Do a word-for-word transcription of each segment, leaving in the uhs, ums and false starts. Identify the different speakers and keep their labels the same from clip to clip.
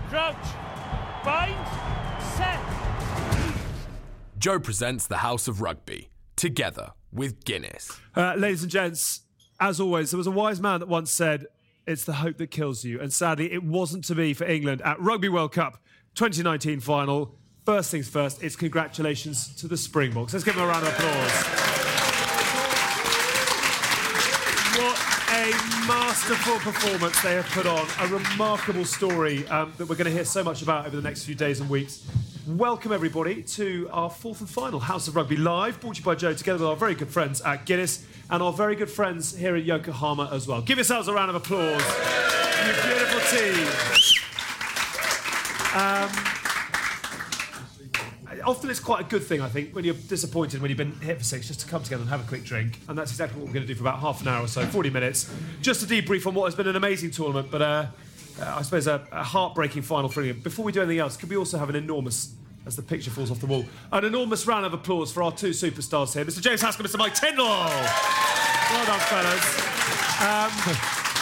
Speaker 1: Crouch. Bind. Set.
Speaker 2: Joe presents the House of Rugby, together with Guinness.
Speaker 3: Uh, ladies and gents, as always, there was a wise man that once said, it's the hope that kills you. And sadly, it wasn't to be for England at Rugby World Cup twenty nineteen final. First things first, it's congratulations to the Springboks. Let's give them a round of applause. What a masterful performance they have put on. A remarkable story um, that we're going to hear so much about over the next few days and weeks. Welcome, everybody, to our fourth and final House of Rugby Live, brought to you by Joe, together with our very good friends at Guinness and our very good friends here in Yokohama as well. Give yourselves a round of applause, you beautiful team. Um, often it's quite a good thing, I think, when you're disappointed, when you've been hit for six, just to come together and have a quick drink. And that's exactly what we're going to do for about half an hour or so, forty minutes, just to debrief on what has been an amazing tournament, but uh, uh, I suppose a, a heartbreaking final for England. Before we do anything else, could we also have an enormous, as the picture falls off the wall, an enormous round of applause for our two superstars here, Mister James Haskell, Mister Mike Tindall. Well done, fellas. Um,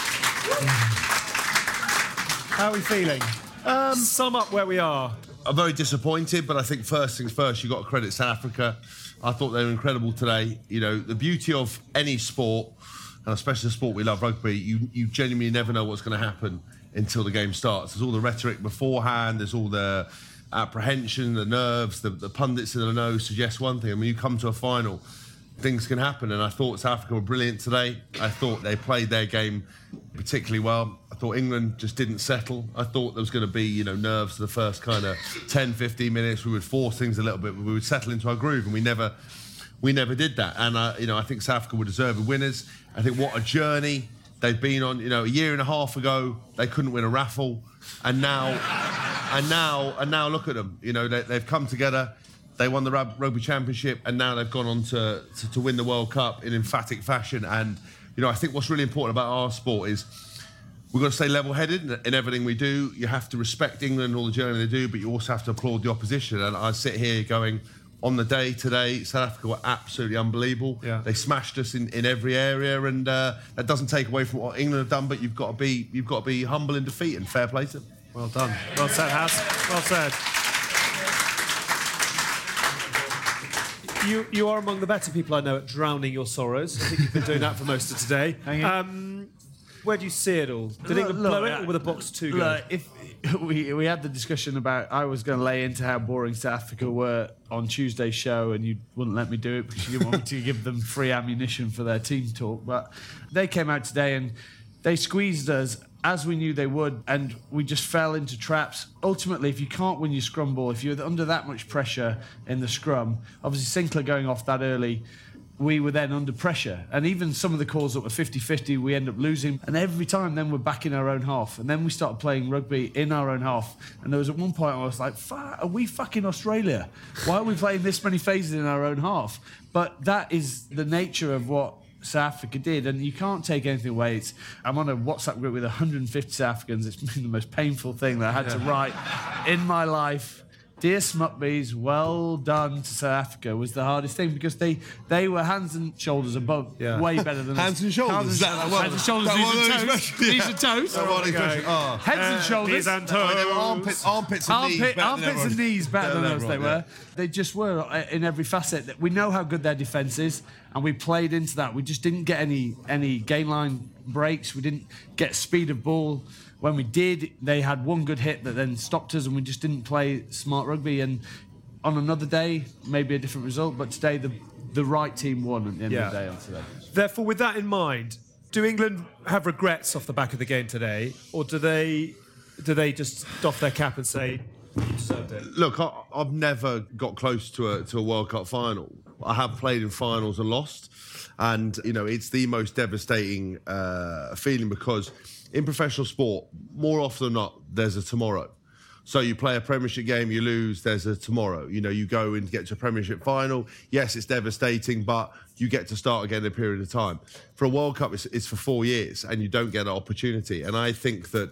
Speaker 3: how are we feeling? Um, Sum up where we are.
Speaker 4: I'm very disappointed, but I think first things first, you've got to credit South Africa. I thought they were incredible today. You know, the beauty of any sport, and especially the sport we love, rugby, you, you genuinely never know what's going to happen until the game starts. There's all the rhetoric beforehand, there's all the apprehension, the nerves, the, the pundits in the know suggest one thing. I mean, you come to a final, things can happen, and I thought South Africa were brilliant today. I thought they played their game particularly well. I thought England just didn't settle. I thought there was going to be, you know, nerves for the first kind of ten, fifteen minutes. We would force things a little bit, but we would settle into our groove, and we never we never did that. And, uh, you know, I think South Africa were deserving winners. I think what a journey they've been on. You know, a year and a half ago, they couldn't win a raffle, and now, and now, and now look at them. You know, they, they've come together. They won the Rugby Championship, and now they've gone on to, to, to win the World Cup in emphatic fashion. And, you know, I think what's really important about our sport is we've got to stay level-headed in, in everything we do. You have to respect England and all the journey they do, but you also have to applaud the opposition. And I sit here going, on the day today, South Africa were absolutely unbelievable. Yeah. They smashed us in, in every area, and uh, that doesn't take away from what England have done, but you've got to be you've got to be humble in defeat, and fair play to them.
Speaker 3: Well done. Well said, Has. Well said. You, you are among the better people I know at drowning your sorrows. I think you've been doing that for most of today. Um, where do you see it all? Did England blow it, or were the box too good?
Speaker 5: Look, if we we had the discussion about, I was going to lay into how boring South Africa were on Tuesday's show, and you wouldn't let me do it because you didn't want me to give them free ammunition for their team talk. But they came out today and they squeezed us as we knew they would, and we just fell into traps. Ultimately, if you can't win your scrum ball, if you're under that much pressure in the scrum, obviously Sinclair going off that early, we were then under pressure. And even some of the calls that were fifty-fifty, we end up losing. And every time then we're back in our own half. And then we started playing rugby in our own half. And there was at one point I was like, are we fucking Australia? Why are we playing this many phases in our own half? But that is the nature of what South Africa did, and you can't take anything away. It's, I'm on a WhatsApp group with one hundred fifty South Africans. It's been the most painful thing that I had yeah. to write in my life. Dear Smutbees, well done to South Africa was the hardest thing, because they, they were hands and shoulders above, yeah. way better than
Speaker 4: hands
Speaker 5: us.
Speaker 4: and shoulders.
Speaker 5: Hands and,
Speaker 4: that, well,
Speaker 5: hands and shoulders. These are toes. These are toes.
Speaker 4: Oh.
Speaker 5: Heads and shoulders.
Speaker 3: These and toes.
Speaker 4: I mean, they were armpits, armpits and
Speaker 5: Armpit,
Speaker 4: knees. Better
Speaker 5: armpits
Speaker 4: than
Speaker 5: and knees better than, than us.
Speaker 4: everyone,
Speaker 5: They were.
Speaker 4: Yeah.
Speaker 5: They just were in every facet. We know how good their defence is, and we played into that. We just didn't get any any gain line breaks. We didn't get speed of ball. When we did, they had one good hit that then stopped us, and we just didn't play smart rugby. And on another day, maybe a different result, but today the the right team won at the end yeah. of the day on today.
Speaker 3: Therefore, with that in mind, do England have regrets off the back of the game today, or do they do they just doff their cap and say, you deserved it?
Speaker 4: Look, I, I've never got close to a to a World Cup final. I have played in finals and lost, and you know it's the most devastating uh, feeling, because in professional sport, more often than not, there's a tomorrow. So you play a Premiership game, you lose, there's a tomorrow. You know, you go and get to a Premiership final. Yes, it's devastating, but you get to start again in a period of time. For a World Cup, it's, it's for four years, and you don't get an opportunity. And I think that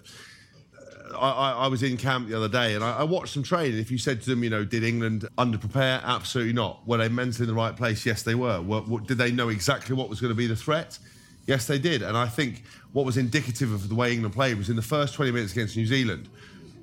Speaker 4: uh, I, I was in camp the other day, and I, I watched them train. And if you said to them, you know, did England under-prepare? Absolutely not. Were they mentally in the right place? Yes, they were. Were, were did they know exactly what was going to be the threat? Yes, they did. And I think what was indicative of the way England played was in the first twenty minutes against New Zealand,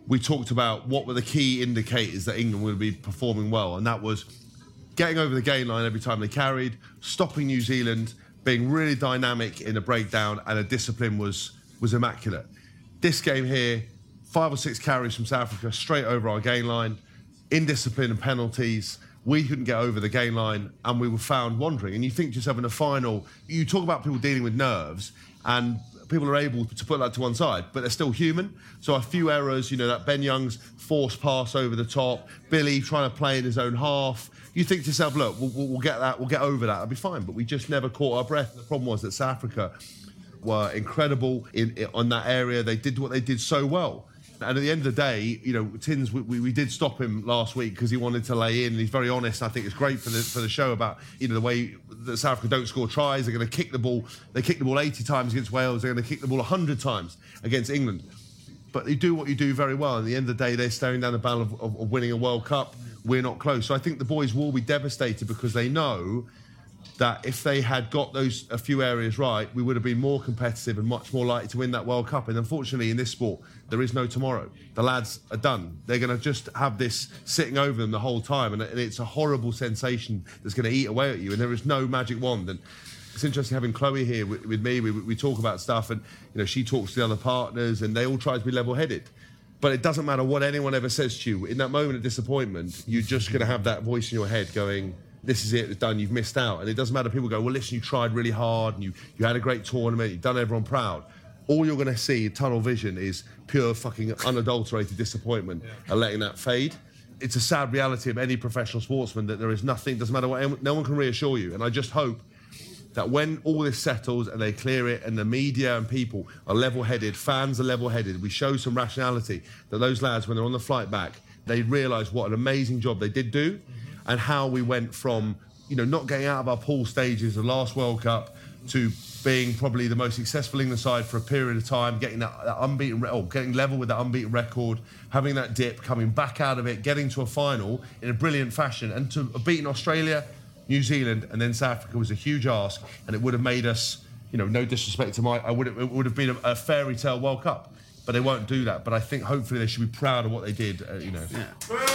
Speaker 4: we talked about what were the key indicators that England would be performing well, and that was getting over the gain line every time they carried, stopping New Zealand, being really dynamic in the breakdown, and the discipline was was immaculate. This game here, five or six carries from South Africa straight over our gain line, indiscipline and penalties. We couldn't get over the gain line, and we were found wandering. And you think to yourself in a final, you talk about people dealing with nerves, and people are able to put that to one side, but they're still human. So a few errors, you know, that Ben Young's forced pass over the top, Billy trying to play in his own half. You think to yourself, look, we'll, we'll get that, we'll get over that, it'll be fine. But we just never caught our breath. The problem was that South Africa were incredible in, in on that area. They did what they did so well. And at the end of the day, you know, Tins, we, we, we did stop him last week because he wanted to lay in. And he's very honest. I think it's great for the for the show about, you know, the way that South Africa don't score tries. They're going to kick the ball. They kick the ball eighty times against Wales. They're going to kick the ball one hundred times against England. But they do what you do very well. At the end of the day, they're staring down the barrel of, of, of winning a World Cup. We're not close. So I think the boys will be devastated because they know that if they had got those a few areas right, we would have been more competitive and much more likely to win that World Cup. And unfortunately, in this sport, there is no tomorrow. The lads are done. They're going to just have this sitting over them the whole time, and it's a horrible sensation that's going to eat away at you. And there is no magic wand. And it's interesting having Chloe here with, with me. We, we talk about stuff, and you know she talks to the other partners, and they all try to be level-headed. But it doesn't matter what anyone ever says to you. In that moment of disappointment, you're just going to have that voice in your head going, this is it, it's done, you've missed out. And it doesn't matter, people go, well, listen, you tried really hard and you, you had a great tournament, you've done everyone proud. All you're going to see, tunnel vision, is pure fucking unadulterated disappointment, yeah, and letting that fade. It's a sad reality of any professional sportsman that there is nothing, doesn't matter what, no one can reassure you. And I just hope that when all this settles and they clear it and the media and people are level-headed, fans are level-headed, we show some rationality, that those lads, when they're on the flight back, they realise what an amazing job they did do, mm-hmm, and how we went from, you know, not getting out of our pool stages of the last World Cup to being probably the most successful England side for a period of time, getting that, that unbeaten, re- or getting level with that unbeaten record, having that dip, coming back out of it, getting to a final in a brilliant fashion, and to have beaten Australia, New Zealand, and then South Africa was a huge ask, and it would have made us, you know, no disrespect to Mike, I would have, it would have been a, a fairy tale World Cup, but they won't do that. But I think hopefully they should be proud of what they did, uh, you know.
Speaker 5: Yeah.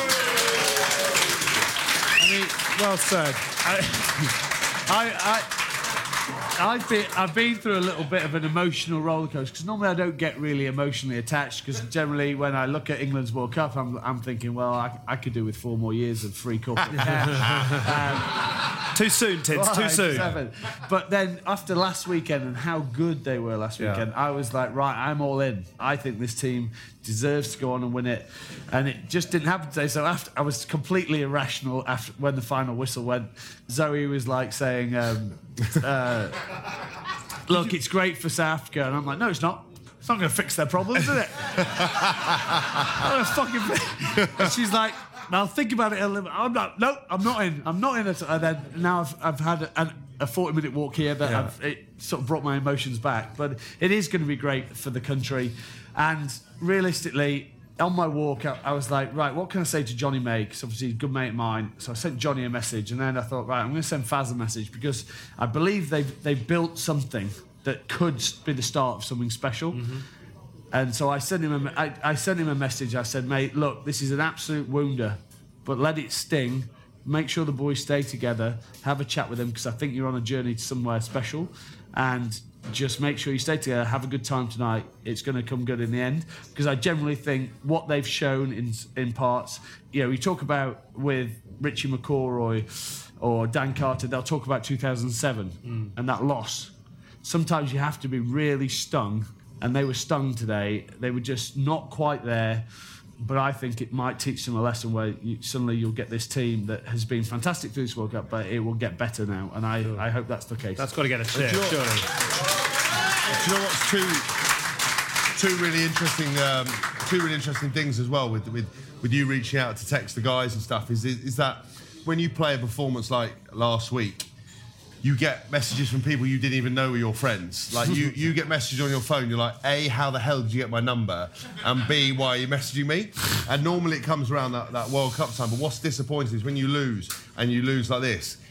Speaker 5: I mean, well said. I, I, I I've been, I've been through a little bit of an emotional roller coaster because normally I don't get really emotionally attached because generally when I look at England's World Cup, I'm, I'm thinking, well, I, I could do with four more years of free corporate cash. um,
Speaker 3: too soon, Tins, too soon.
Speaker 5: Seven. But then after last weekend and how good they were last
Speaker 3: Yeah.
Speaker 5: weekend, I was like, right, I'm all in. I think this team deserves to go on and win it. And it just didn't happen today. So after, I was completely irrational after when the final whistle went. Zoe was like saying, um, uh, look, it's great for South Africa. And I'm like, no, it's not. It's not going to fix their problems, is it? Not fucking fi- and she's like, now think about it a little bit. I'm not, no, I'm not in. I'm not in it. And then now I've, I've had a, a forty-minute walk here that
Speaker 3: Yeah.
Speaker 5: I've, it sort of brought my emotions back. But it is going to be great for the country. And realistically, on my walk, I, I was like, right, what can I say to Johnny May? Because obviously he's a good mate of mine. So I sent Johnny a message. And then I thought, right, I'm going to send Faz a message because I believe they've, they've built something that could be the start of something special. Mm-hmm. And so I sent him a, I, I sent him a message. I said, mate, look, this is an absolute wounder, but let it sting. Make sure the boys stay together. Have a chat with them because I think you're on a journey to somewhere special. And just make sure you stay together. Have a good time tonight. It's going to come good in the end. Because I generally think what they've shown in in parts, you know, we talk about with Richie McCaw or Dan Carter, they'll talk about two thousand seven mm. and that loss. Sometimes you have to be really stung, and they were stung today. They were just not quite there. But I think it might teach them a lesson where you, suddenly you'll get this team that has been fantastic through this World Cup, but it will get better now. And I, sure. I hope that's the case.
Speaker 3: That's got to get a cheer.
Speaker 4: Do you know,
Speaker 3: surely.
Speaker 4: Do you know what's two, two really interesting, um, two really interesting things as well with, with with you reaching out to text the guys and stuff is, is is that when you play a performance like last week, you get messages from people you didn't even know were your friends. Like, you, you get messages on your phone, you're like, A, how the hell did you get my number? And B, why are you messaging me? And normally it comes around that, that World Cup time, but what's disappointing is when you lose, and you lose like this,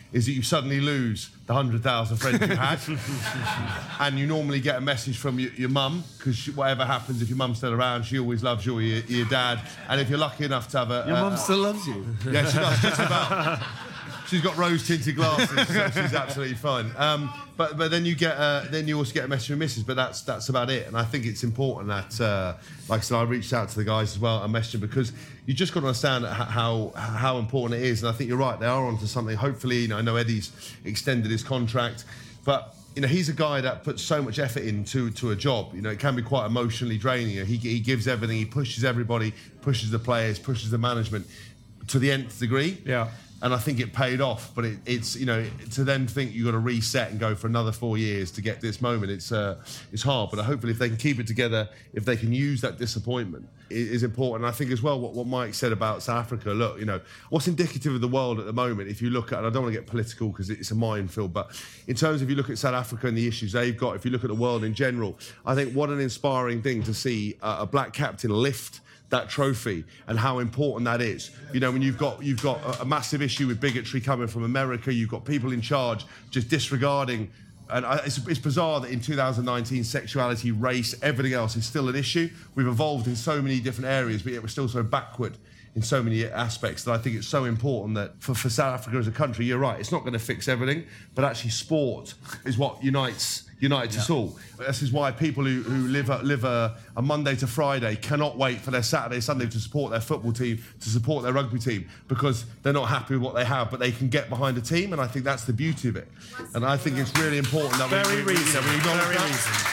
Speaker 4: is that you suddenly lose the one hundred thousand friends you had. And you normally get a message from your, your mum, because whatever happens, if your mum's still around, she always loves you or your, your dad. And if you're lucky enough to have a...
Speaker 5: Your
Speaker 4: a,
Speaker 5: mum still loves you.
Speaker 4: Yeah, she does, just about. She's got rose-tinted glasses, so she's absolutely fine. Um, but but then you get uh, then you also get a message from Missus But that's that's about it. And I think it's important that, uh, like I said, I reached out to the guys as well and messaged them, because you just got to understand how how important it is. And I think you're right; they are onto something. Hopefully, you know, I know Eddie's extended his contract, but you know, he's a guy that puts so much effort into to a job. You know, it can be quite emotionally draining. You know, he he gives everything. He pushes everybody, pushes the players, pushes the management to the nth degree.
Speaker 3: Yeah.
Speaker 4: And I think it paid off, but it, it's, you know, to then think you've got to reset and go for another four years to get this moment, it's uh, it's hard. But hopefully if they can keep it together, if they can use that disappointment, it is important. And I think as well what, what Mike said about South Africa, look, you know, what's indicative of the world at the moment, if you look at, and I don't want to get political because it's a minefield, but in terms of, if you look at South Africa and the issues they've got, if you look at the world in general, I think what an inspiring thing to see a, a black captain lift that trophy and how important that is. You know, when you've got you've got a, a massive issue with bigotry coming from America, you've got people in charge just disregarding, and I, it's, it's bizarre that in two thousand nineteen sexuality, race, everything else is still an issue. We've evolved in so many different areas, but yet we're still so backward in so many aspects that I think it's so important that for, for South Africa as a country, you're right, it's not going to fix everything, but actually sport is what unites unites yeah. us all. This is why people who, who live, a, live a, a Monday to Friday cannot wait for their Saturday, Sunday to support their football team, to support their rugby team, because they're not happy with what they have, but they can get behind a team, and I think that's the beauty of it. And I think it's really important that
Speaker 3: Very
Speaker 4: we, we,
Speaker 3: reason.
Speaker 4: we, we acknowledge
Speaker 3: Very
Speaker 4: that.
Speaker 3: reason.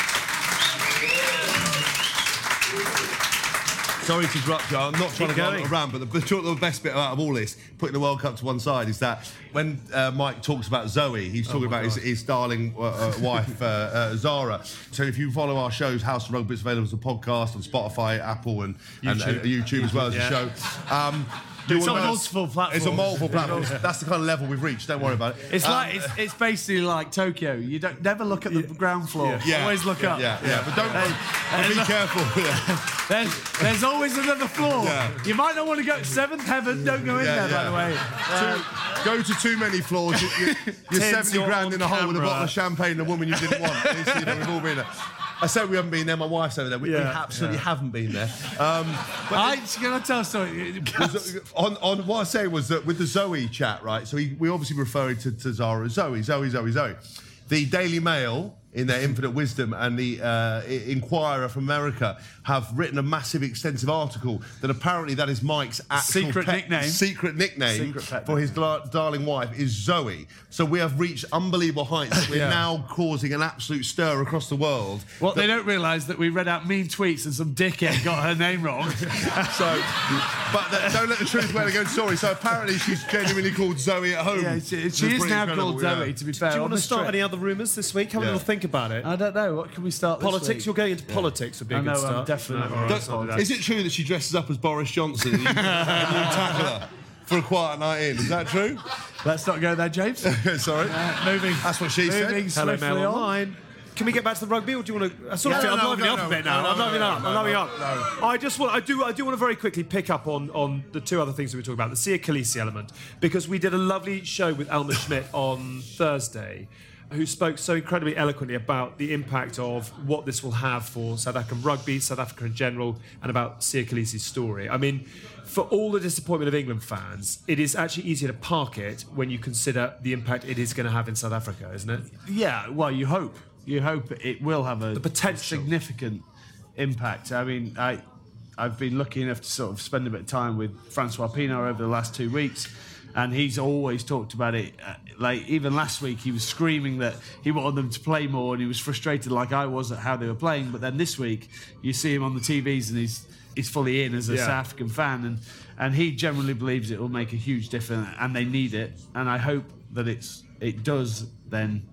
Speaker 4: Sorry to interrupt you, I'm not trying to go on a rant, but the, the best bit out of all this, putting the World Cup to one side, is that when uh, Mike talks about Zoe, he's talking oh about his, his darling uh, uh, wife, uh, uh, Zara. So if you follow our shows, House of Rugby, it's available as a podcast on Spotify, Apple, and YouTube, and, and YouTube as well as yeah. a show. Um,
Speaker 5: It's on multiple platforms.
Speaker 4: It's on multiple platforms. That's the kind of level we've reached. Don't worry about it.
Speaker 5: It's
Speaker 4: um,
Speaker 5: like it's, it's basically like Tokyo. You don't never look at the yeah. ground floor.
Speaker 4: Yeah.
Speaker 5: Always look
Speaker 4: yeah.
Speaker 5: up.
Speaker 4: Yeah, yeah. yeah. But don't
Speaker 5: hey,
Speaker 4: be careful. Yeah.
Speaker 5: There's, there's always another floor. Yeah. You might not want to go to seventh heaven. Don't go in
Speaker 4: yeah,
Speaker 5: there,
Speaker 4: yeah.
Speaker 5: by the way. Uh,
Speaker 4: too, go to too many floors. You, you, you're seventy grand in a hole with a bottle of champagne and a woman you didn't want. You know, we've all been there. I said we haven't been there. My wife's over there. We,
Speaker 3: yeah,
Speaker 4: we absolutely
Speaker 3: yeah.
Speaker 4: haven't been there. Um, but
Speaker 5: I, can I tell a story?
Speaker 4: on, on what I say was that with the Zoe chat, right? So he, we obviously referring to, to Zara as Zoe, Zoe, Zoe, Zoe. The Daily Mail, in their infinite wisdom, and the uh, Inquirer from America have written a massive, extensive article that apparently that is Mike's actual
Speaker 5: secret
Speaker 4: pet,
Speaker 5: nickname.
Speaker 4: Secret nickname
Speaker 5: secret
Speaker 4: for his dar- darling wife is Zoe. So we have reached unbelievable heights. That we're yeah. now causing an absolute stir across the world.
Speaker 5: What
Speaker 4: that
Speaker 5: they don't realise that we read out mean tweets and some dickhead got her name wrong.
Speaker 4: so, but the, don't let the truth wear against story. So apparently she's genuinely called Zoe at home.
Speaker 5: Yeah, she, she is now called Zoe.
Speaker 4: Yeah.
Speaker 5: To be fair,
Speaker 3: do you want to start
Speaker 5: trip.
Speaker 3: any other rumours this week? Have
Speaker 4: Yeah.
Speaker 3: a little think about it.
Speaker 5: I don't know. What can we start?
Speaker 3: Politics.
Speaker 5: This week?
Speaker 3: You're going into yeah. politics would be a
Speaker 5: I
Speaker 3: good
Speaker 5: know,
Speaker 3: start.
Speaker 5: I'm definitely.
Speaker 3: No,
Speaker 5: Don't,
Speaker 3: right,
Speaker 4: is it true that she dresses up as Boris Johnson and you, and you tackle her for a quiet night in? Is that true?
Speaker 5: Let's not go there, James.
Speaker 4: Sorry.
Speaker 5: Uh, moving.
Speaker 4: That's what she
Speaker 5: moving
Speaker 4: said.
Speaker 3: Hello,
Speaker 5: swiftly
Speaker 3: Mail
Speaker 5: on.
Speaker 3: Online. Can we get back to the rugby, or do you want to? I sort of
Speaker 4: Yeah,
Speaker 3: feel
Speaker 4: no,
Speaker 3: I'm
Speaker 4: no,
Speaker 3: livening
Speaker 4: no,
Speaker 3: up a bit
Speaker 4: no,
Speaker 3: now.
Speaker 4: no,
Speaker 3: I'm
Speaker 4: no,
Speaker 3: livening
Speaker 4: no,
Speaker 3: up.
Speaker 4: no,
Speaker 3: I'm
Speaker 4: no,
Speaker 3: livening
Speaker 4: no,
Speaker 3: up.
Speaker 4: no.
Speaker 3: I just want. I do. I do want to very quickly pick up on on the two other things that we talked about, the Sia Khaleesi element, because we did a lovely show with Elmer Schmidt on Thursday, who spoke so incredibly eloquently about the impact of what this will have for South African rugby, South Africa in general, and about Sia Khaleesi's story. I mean, for all the disappointment of England fans, it is actually easier to park it when you consider the impact it is going to have in South Africa, isn't it?
Speaker 5: Yeah, well, you hope. You hope it will have a
Speaker 3: The potential.
Speaker 5: significant impact. I mean, I, I've been lucky enough to sort of spend a bit of time with Francois Pienaar over the last two weeks, and he's always talked about it. Uh, like, even last week, he was screaming that he wanted them to play more, and he was frustrated like I was at how they were playing. But then this week, you see him on the T Vs, and he's he's fully in as a
Speaker 3: Yeah.
Speaker 5: South African fan, and, and he generally believes it will make a huge difference, and they need it. And I hope that it's it does then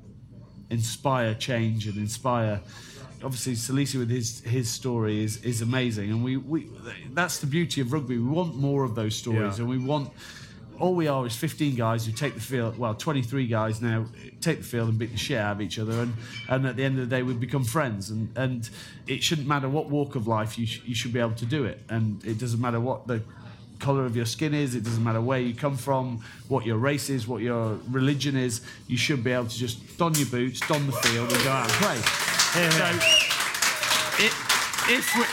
Speaker 5: inspire change and inspire. Obviously, Salisi with his his story is is amazing, and we, we that's the beauty of rugby. We want more of those stories,
Speaker 3: Yeah.
Speaker 5: and we want. All we are is fifteen guys who take the field. Well, twenty-three guys now take the field and beat the shit out of each other, and, and at the end of the day, we become friends. And, and it shouldn't matter what walk of life you sh- you should be able to do it, and it doesn't matter what the colour of your skin is, it doesn't matter where you come from, what your race is, what your religion is. You should be able to just don your boots, don the field, and go out and play.
Speaker 3: Yeah.
Speaker 5: So, it, if we,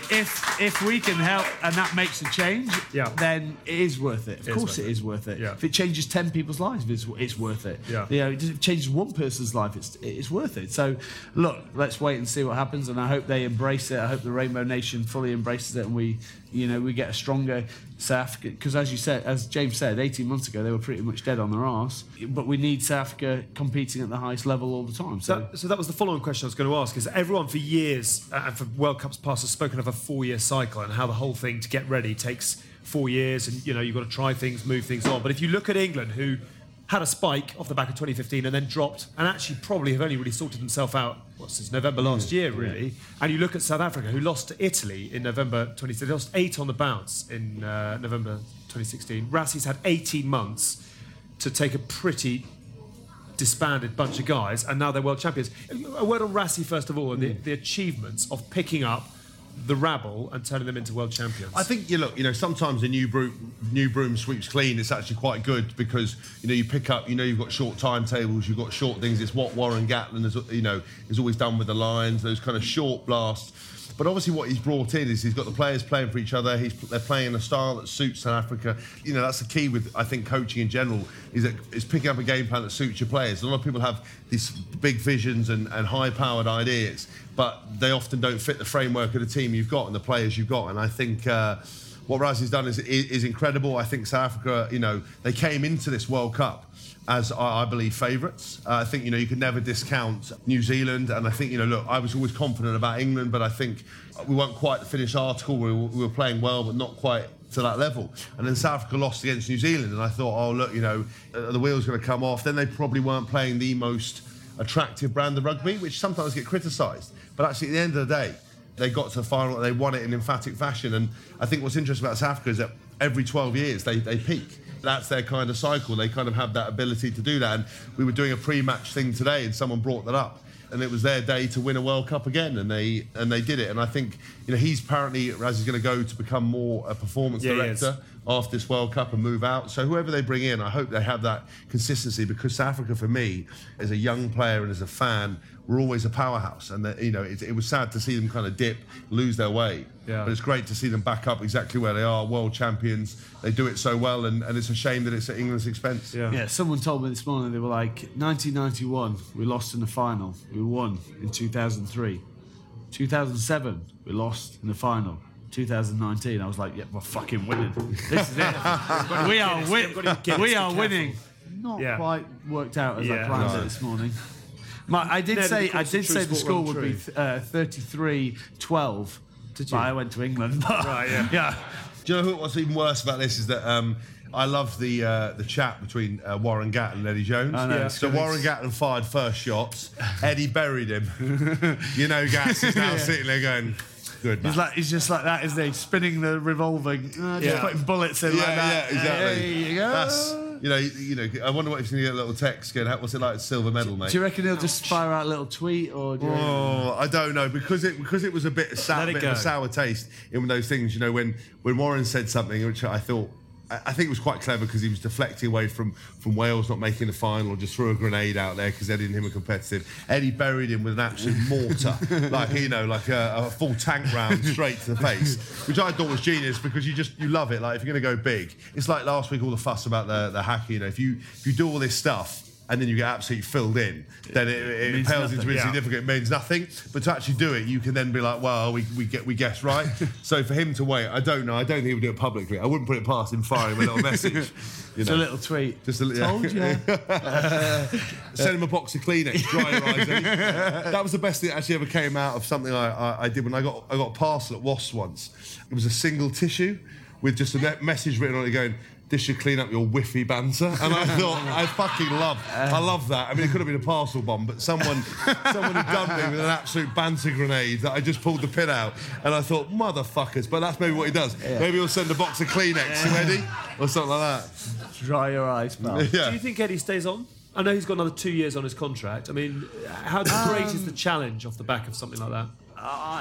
Speaker 5: if if we can help and that makes a change,
Speaker 3: Yeah.
Speaker 5: then it is worth it. Of
Speaker 3: It is
Speaker 5: course,
Speaker 3: worth
Speaker 5: it
Speaker 3: it.
Speaker 5: is worth it.
Speaker 3: Yeah.
Speaker 5: If it changes ten people's lives, it's, it's worth it.
Speaker 3: Yeah.
Speaker 5: You know, if it changes one person's life, it's it's worth it. So, look, let's wait and see what happens. And I hope they embrace it. I hope the Rainbow Nation fully embraces it, and we, you know, we get a stronger South Africa. Because as you said, as James said, eighteen months ago they were pretty much dead on their arse. But we need South Africa competing at the highest level all the time. So.
Speaker 3: So, so that was the following question I was going to ask: is everyone for years uh, and for World Cups past has spoken of a four-year cycle and how the whole thing to get ready takes four years, and you know you've got to try things, move things on. But if you look at England, who had a spike off the back of twenty fifteen and then dropped, and actually probably have only really sorted themselves out what, since November last year, really. And you look at South Africa, who lost to Italy in November twenty sixteen, they lost eight on the bounce in uh, November twenty sixteen. Rassie's had eighteen months to take a pretty disbanded bunch of guys, and now they're world champions. A word on Rassie first of all, and the, the achievements of picking up the rabble and turning them into world champions.
Speaker 4: I think you look, you know, sometimes a new broom, new broom sweeps clean. It's actually quite good because you know you pick up, you know, you've got short timetables, you've got short things. It's what Warren Gatland has, you know, is always done with the Lions, those kind of short blasts. But obviously, what he's brought in is he's got the players playing for each other. He's they're playing in a style that suits South Africa. You know, that's the key with I think coaching in general is that is picking up a game plan that suits your players. A lot of people have these big visions and, and high-powered ideas, but they often don't fit the framework of the team you've got and the players you've got. And I think uh, what Rassie's done is, is is incredible. I think South Africa, you know, they came into this World Cup as I believe favourites. Uh, I think, you know, you can never discount New Zealand, and I think, you know, look, I was always confident about England, but I think we weren't quite the finished article. We were, we were playing well, but not quite to that level. And then South Africa lost against New Zealand, and I thought, oh, look, you know, uh, the wheel's going to come off. Then they probably weren't playing the most attractive brand of rugby, which sometimes get criticised. But actually, at the end of the day, they got to the final, they won it in emphatic fashion. And I think what's interesting about South Africa is that every twelve years they, they peak. That's their kind of cycle. They kind of have that ability to do that. And we were doing a pre-match thing today, and someone brought that up, and it was their day to win a World Cup again, and they and they did it. And I think, you know, he's apparently Rassie's going to go to become more a performance
Speaker 3: Yeah, he
Speaker 4: director after this World Cup and move out. So whoever they bring in, I hope they have that consistency, because South Africa, for me, as a young player and as a fan, were always a powerhouse. And that, you know, it, it was sad to see them kind of dip, lose their way.
Speaker 3: Yeah.
Speaker 4: But it's great to see them back up exactly where they are, world champions. They do it so well, and, and it's a shame that it's at England's expense.
Speaker 3: Yeah.
Speaker 5: Yeah, someone told me this morning, they were like, nineteen ninety-one, we lost in the final. We won in two thousand three. two thousand seven, we lost in the final. two thousand nineteen, I was like, yeah, we're fucking winning. This is it. we are, win- we are winning. Not
Speaker 3: Yeah.
Speaker 5: quite worked out as I
Speaker 3: Yeah.
Speaker 5: planned
Speaker 4: No.
Speaker 5: it this morning. My, I did
Speaker 3: Never
Speaker 5: say
Speaker 3: the
Speaker 5: I
Speaker 3: course
Speaker 5: did
Speaker 3: of true
Speaker 5: say the
Speaker 3: sport
Speaker 5: score
Speaker 3: run
Speaker 5: would be
Speaker 3: true.
Speaker 5: uh, thirty-three twelve.
Speaker 3: Did
Speaker 5: But
Speaker 3: you?
Speaker 5: I went to England.
Speaker 3: Right, yeah.
Speaker 5: yeah.
Speaker 4: Do you know what's even worse about this is that um, I love the uh, the chat between uh, Warren Gatland and Eddie Jones.
Speaker 5: I know,
Speaker 3: Yeah.
Speaker 5: it's
Speaker 4: So
Speaker 5: good.
Speaker 4: Warren Gatland fired first shots. Eddie buried him. You know, Gats is now sitting there going, good, man.
Speaker 5: He's like he's just like that, isn't he? Spinning the revolving, uh, just
Speaker 3: Yeah.
Speaker 5: putting bullets in
Speaker 4: yeah,
Speaker 5: like that.
Speaker 4: yeah, exactly.
Speaker 5: There you go.
Speaker 4: That's, you know, you, you know. I wonder what if he's going to get a little text going, what's it like to silver medal, mate?
Speaker 5: Do you reckon he'll just fire out a little tweet, or do you reckon-
Speaker 4: Oh, I don't know, because it because it was a bit of sour,
Speaker 3: Let it
Speaker 4: bit of a
Speaker 3: go.
Speaker 4: sour taste in those things. You know, when when Warren said something which I thought. I I think it was quite clever because he was deflecting away from, from Wales not making the final, just threw a grenade out there because Eddie and him are competitive. Eddie buried him with an absolute mortar, like, you know, like a, a full tank round straight to the face, which I thought was genius because you just, you love it. Like, if you're going to go big, it's like last week, all the fuss about the, the hacking. You know, if you, if you do all this stuff, and then you get absolutely filled in, then it, it
Speaker 5: means
Speaker 4: pales
Speaker 5: nothing.
Speaker 4: into
Speaker 3: Yeah.
Speaker 4: insignificant. It means nothing. But to actually do it, you can then be like, well, we, we get we guessed right. So for him to wait, I don't know. I don't think he would do it publicly. I wouldn't put it past him firing him a little message. You
Speaker 5: It's
Speaker 4: know.
Speaker 5: a little tweet.
Speaker 4: Just a li-
Speaker 5: Told
Speaker 4: yeah.
Speaker 5: you.
Speaker 4: Send him a box of Kleenex, dry your eyes. Eddie. That was the best thing that actually ever came out of something I, I, I did when I got I got a parcel at Wasps once. It was a single tissue with just a me- message written on it going, "This should clean up your whiffy banter." And I thought, I fucking love, I love that. I mean, it could have been a parcel bomb, but someone, someone had done me with an absolute banter grenade that I just pulled the pin out, and I thought, motherfuckers. But that's maybe what he does. Maybe he'll send a box of Kleenex to Eddie or something like that.
Speaker 5: Dry your eyes, pal.
Speaker 3: Do
Speaker 4: Yeah.
Speaker 3: you think Eddie stays on? I know he's got another two years on his contract. I mean, how great is the challenge off the back of something like that?
Speaker 5: I,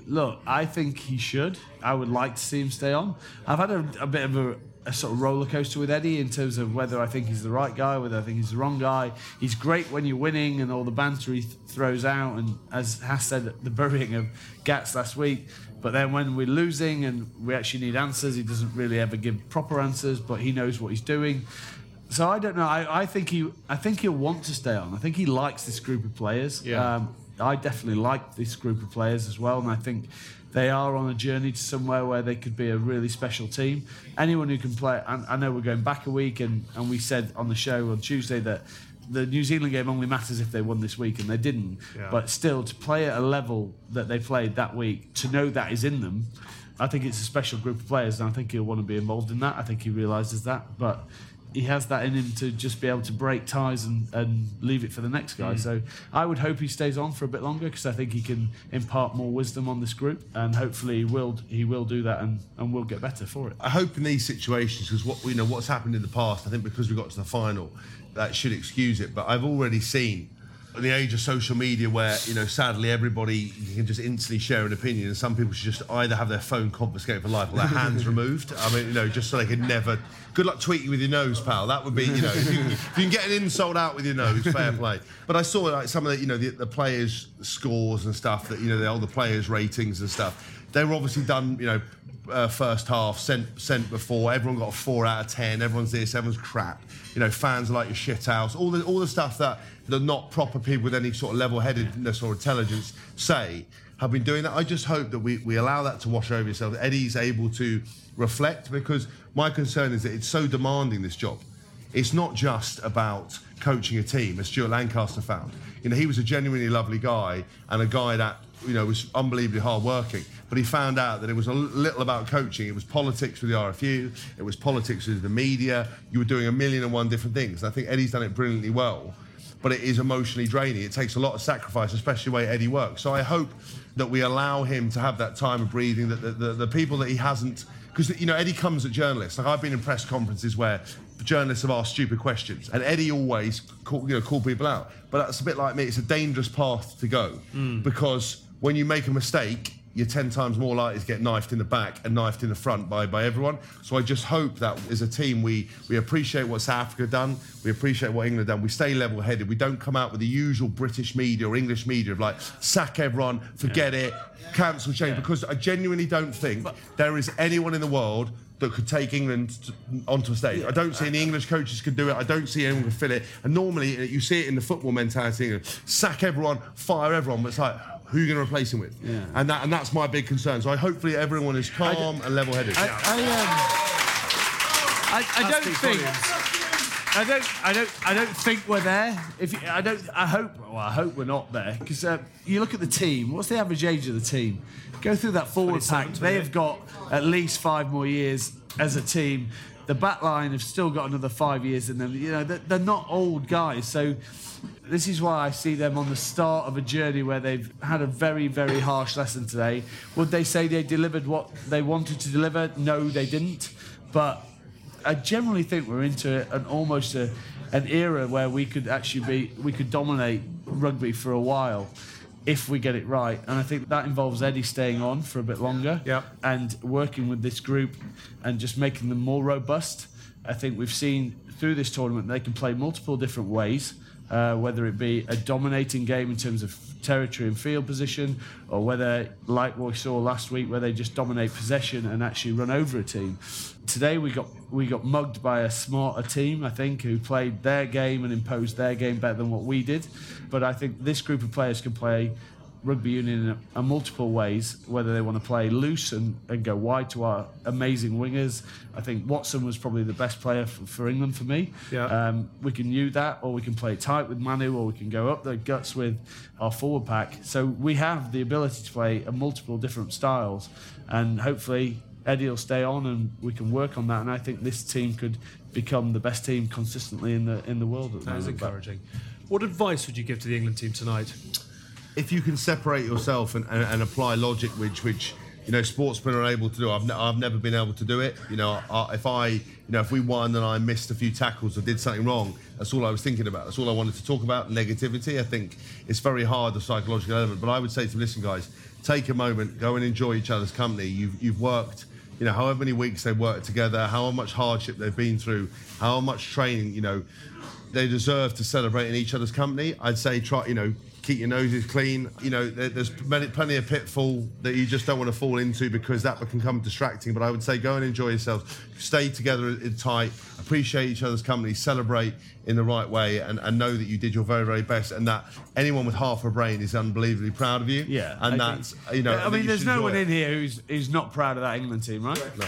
Speaker 5: look, I think he should. I would like to see him stay on. I've had a, a bit of a, a sort of roller coaster with Eddie in terms of whether I think he's the right guy, whether I think he's the wrong guy. He's great when you're winning and all the banter he th- throws out, and as Haas said, the burying of Gats last week. But then when we're losing and we actually need answers, he doesn't really ever give proper answers, but he knows what he's doing. So I don't know. I, I think he, I think he'll want to stay on. I think he likes this group of players.
Speaker 3: Yeah.
Speaker 5: Um, I definitely like this group of players as well, and I think they are on a journey to somewhere where they could be a really special team. Anyone who can play, and I know we're going back a week, and, and we said on the show on Tuesday that the New Zealand game only matters if they won this week, and they didn't.
Speaker 3: Yeah.
Speaker 5: But still, to play at a level that they played that week, to know that is in them, I think it's a special group of players, and I think he'll want to be involved in that. I think he realises that, but he has that in him to just be able to break ties and, and leave it for the next guy. Mm. So I would hope he stays on for a bit longer, because I think he can impart more wisdom on this group, and hopefully he will he will do that, and, and we'll get better for it.
Speaker 4: I hope in these situations, because what you know what's happened in the past, I think because we got to the final, that should excuse it. But I've already seen in the age of social media where, you know, sadly everybody, you can just instantly share an opinion, and some people should just either have their phone confiscated for life or their hands removed. I mean, you know, just so they can never... Good luck tweeting with your nose, pal. That would be, you know, if you, if you can get an insult out with your nose, fair play. But I saw like some of the, you know, the, the players' scores and stuff, that, you know, the older players' ratings and stuff. They were obviously done, you know, uh, first half, sent sent before. Everyone got a four out of ten. Everyone's this, everyone's crap. You know, fans are like your shit house. All the all the stuff that the not proper people with any sort of level-headedness or intelligence say have been doing that. I just hope that we, we allow that to wash over yourself. Eddie's able to reflect, because my concern is that it's so demanding, this job. It's not just about coaching a team, as Stuart Lancaster found. You know, he was a genuinely lovely guy and a guy that, you know, was unbelievably hard-working. But he found out that it was a little about coaching. It was politics with the R F U. It was politics with the media. You were doing a million and one different things. And I think Eddie's done it brilliantly well. But it is emotionally draining. It takes a lot of sacrifice, especially the way Eddie works. So I hope that we allow him to have that time of breathing, that the, the, the people that he hasn't... Because, you know, Eddie comes at journalists. Like, I've been in press conferences where journalists have asked stupid questions, and Eddie always call, you know, call people out. But that's a bit like me. It's a dangerous path to go, mm. because when you make a mistake, you're ten times more likely to get knifed in the back and knifed in the front by, by everyone. So I just hope that as a team, we, we appreciate what South Africa done, we appreciate what England done, we stay level-headed, we don't come out with the usual British media or English media of like, sack everyone, forget yeah. it, cancel, change, yeah. because I genuinely don't think but, there is anyone in the world that could take England to, onto a stage. Yeah. I don't see any English coaches could do it. I don't see anyone could fill it. And normally, you see it in the football mentality, sack everyone, fire everyone, but it's like, who are you going to replace him with? Yeah. And that and that's my big concern. So I hopefully everyone is calm and level-headed.
Speaker 5: I, I, um, I, I don't think I don't I don't I don't think we're there. If you, I don't I hope well I hope we're not there, because uh, you look at the team. What's the average age of the team? Go through that forward pack. They have got at least five more years as a team. The back line have still got another five years in them. You know, they're, they're not old guys, so. This is why I see them on the start of a journey where they've had a very, very harsh lesson today. Would they say they delivered what they wanted to deliver? No, they didn't. But I generally think we're into an almost a, an era where we could actually be, we could dominate rugby for a while if we get it right. And I think that involves Eddie staying on for a bit longer
Speaker 3: yep.
Speaker 5: and working with this group and just making them more robust. I think we've seen through this tournament they can play multiple different ways. Uh, whether it be a dominating game in terms of territory and field position, or whether, like what we saw last week, where they just dominate possession and actually run over a team. Today we got we got mugged by a smarter team, I think, who played their game and imposed their game better than what we did. But I think this group of players can play rugby union in a, a multiple ways, whether they want to play loose and, and go wide to our amazing wingers. I think Watson was probably the best player for, for England for me.
Speaker 3: Yeah.
Speaker 5: Um, we can use that, or we can play tight with Manu, or we can go up the guts with our forward pack. So we have the ability to play a multiple different styles, and hopefully Eddie will stay on and we can work on that. And I think this team could become the best team consistently in the in the world at the
Speaker 3: moment. That is encouraging. What advice would you give to the England team tonight?
Speaker 4: If you can separate yourself and, and, and apply logic, which, which you you know, sportsmen are able to do. I've, ne- I've never been able to do it. You know, I, if I, you know, if we won and I missed a few tackles or did something wrong, that's all I was thinking about. That's all I wanted to talk about. Negativity. I think it's very hard, the psychological element. But I would say to them, listen, guys, take a moment, go and enjoy each other's company. You've, you've worked, you know, however many weeks they've worked together, how much hardship they've been through, how much training, you know, they deserve to celebrate in each other's company. I'd say try, you know, keep your noses clean. You know, there, there's plenty, plenty of pitfall that you just don't want to fall into because that can become distracting. But I would say go and enjoy yourselves. Stay together in tight. Appreciate each other's company. Celebrate in the right way, and, and know that you did your very, very best. And that anyone with half a brain is unbelievably proud of you.
Speaker 5: Yeah,
Speaker 4: and
Speaker 5: I
Speaker 4: that's
Speaker 5: think,
Speaker 4: you know.
Speaker 5: I mean, there's no
Speaker 4: enjoy
Speaker 5: one
Speaker 4: it.
Speaker 5: in here who's who's not proud of that England team, right?
Speaker 4: No.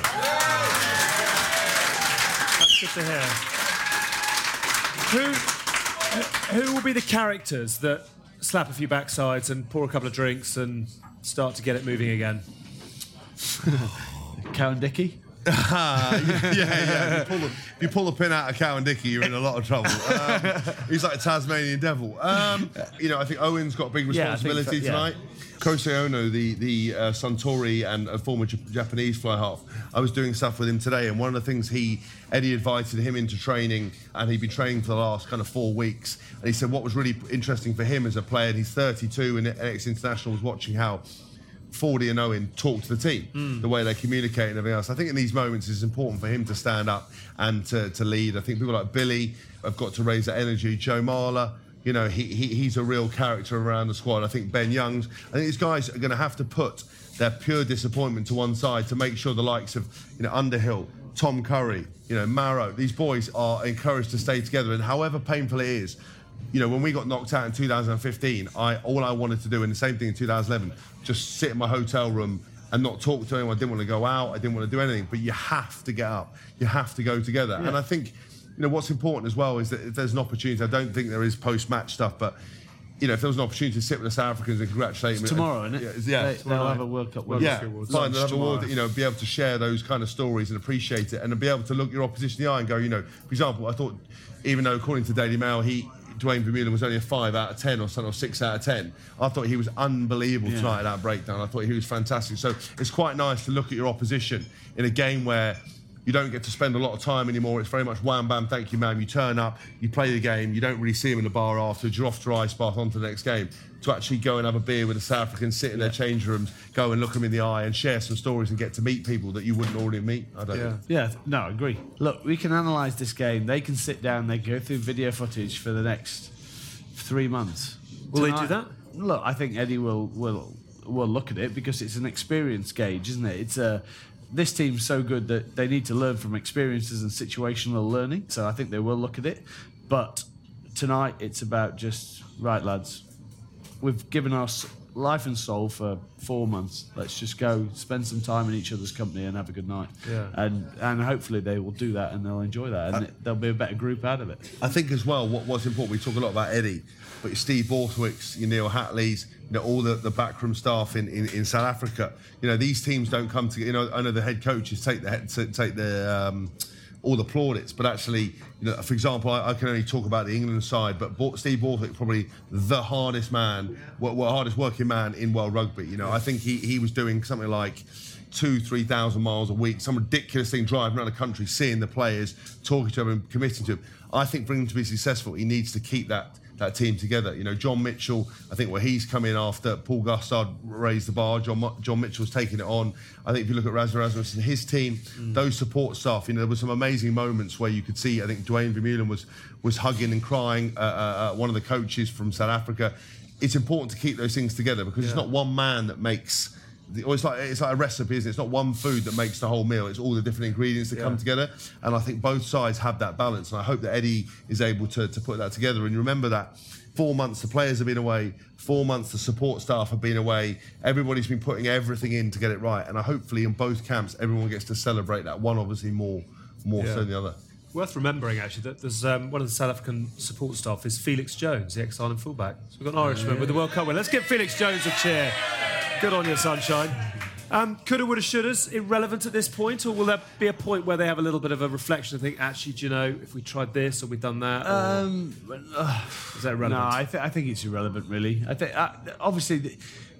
Speaker 3: That's good to hear. Who, who will be the characters that slap a few backsides and pour a couple of drinks and start to get it moving again?
Speaker 5: Cow and Dickie.
Speaker 4: Uh, yeah, yeah. If you, pull the, if you pull the pin out of Cow and Dickie, you're in a lot of trouble. Um, he's like a Tasmanian devil. Um, you know, I think Owen's got a big
Speaker 5: Yeah, I think
Speaker 4: responsibility
Speaker 5: so, yeah.
Speaker 4: tonight. Kosei Ono, the the uh, Suntory and a former J- Japanese fly half, I was doing stuff with him today, and one of the things he Eddie invited him into training, and he'd been training for the last kind of four weeks. And he said what was really interesting for him as a player, and he's thirty-two and ex-international, was watching how Fordy and Owen talk to the team, mm. the way they communicate and everything else. I think in these moments it's important for him to stand up and to, to lead. I think people like Billy have got to raise that energy. Joe Marler, you know, he, he he's a real character around the squad. I think Ben Youngs, I think these guys are going to have to put their pure disappointment to one side to make sure the likes of, you know, Underhill, Tom Curry, you know, Marrow, these boys are encouraged to stay together. And however painful it is, you know, when we got knocked out in two thousand fifteen, I all I wanted to do, and the same thing in two thousand eleven, just sit in my hotel room and not talk to anyone. I didn't want to go out. I didn't want to do anything. But you have to get up. You have to go together. Yeah. And I think, you know, what's important as well is that if there's an opportunity, I don't think there is post-match stuff, but, you know, if there was an opportunity to sit with the South Africans and congratulate them.
Speaker 5: Tomorrow, isn't it?
Speaker 4: Yeah, yeah.
Speaker 5: They, they'll have a World Cup. World
Speaker 4: Yeah,
Speaker 5: Cup Awards.
Speaker 4: fine. They'll have a
Speaker 5: Tomorrow.
Speaker 4: award, you know, be able to share those kind of stories and appreciate it, and be able to look your opposition in the eye and go, you know, for example, I thought, even though according to Daily Mail, he Dwayne Vermeulen was only a five out of ten or something, or six out of ten. I thought he was unbelievable
Speaker 5: Yeah.
Speaker 4: tonight at that breakdown. I thought he was fantastic. So it's quite nice to look at your opposition in a game where you don't get to spend a lot of time anymore. It's very much wham bam, thank you, ma'am. You turn up, you play the game, you don't really see him in the bar afterwards. You're off to ice bath on to the next game. To actually go and have a beer with the South Africans, sit in their change rooms, go and look them in the eye and share some stories and get to meet people that you wouldn't already meet. I don't know.
Speaker 5: Yeah, no, I agree. Look, we can analyse this game. They can sit down, they go through video footage for the next three months.
Speaker 3: Will they do
Speaker 5: Tonight-
Speaker 3: that?
Speaker 5: Look, I think Eddie will will will look at it because it's an experience gauge, isn't it? It's a this team's so good that they need to learn from experiences and situational learning. So I think they will look at it. But tonight it's about just right, lads. We've given us life and soul for four months. Let's just go spend some time in each other's company and have a good night.
Speaker 3: Yeah.
Speaker 5: And and hopefully they will do that and they'll enjoy that and it, there'll be a better group out of it.
Speaker 4: I think as well, what, what's important, we talk a lot about Eddie, but Steve Borthwick's, you Neil Hatley's, you know, all the, the backroom staff in, in, in South Africa. You know, these teams don't come together. You know, I know the head coaches take the head, take the um, all the plaudits, but actually, you know, for example, I, I can only talk about the England side, but Bo- Steve Borthwick probably the hardest man, what, what hardest working man in world rugby. You know, I think he he was doing something like two, three thousand miles a week, some ridiculous thing, driving around the country, seeing the players, talking to them, and committing to them. I think for him to be successful, he needs to keep that that team together. You know, John Mitchell, I think where he's come in after Paul Gustard raised the bar, John Mo- John Mitchell's taking it on. I think if you look at Raz Erasmus and his team, mm. those support staff, you know, there were some amazing moments where you could see, I think Dwayne Vermeulen was was hugging and crying, uh, uh, one of the coaches from South Africa. It's important to keep those things together because yeah. it's not one man that makes, the, or it's like it's like a recipe, isn't it? It's not one food that makes the whole meal. It's all the different ingredients that yeah. come together. And I think both sides have that balance. And I hope that Eddie is able to, to put that together. And you remember that four months the players have been away, four months the support staff have been away. Everybody's been putting everything in to get it right. And I hopefully in both camps, everyone gets to celebrate that. One obviously more, more yeah. so than the other.
Speaker 3: Worth remembering, actually, that there's um, one of the South African support staff is Felix Jones, the ex-Ireland fullback. So we've got an Irishman yeah. with the World Cup win. Let's give Felix Jones a cheer. Good on you, sunshine. Um, coulda, woulda, shouldas, irrelevant at this point, or will there be a point where they have a little bit of a reflection and think, actually, do you know, if we tried this or we've done that? Or
Speaker 5: Um, uh,
Speaker 3: is that irrelevant?
Speaker 5: No, I, th- I think it's irrelevant, really. I think uh, obviously. The,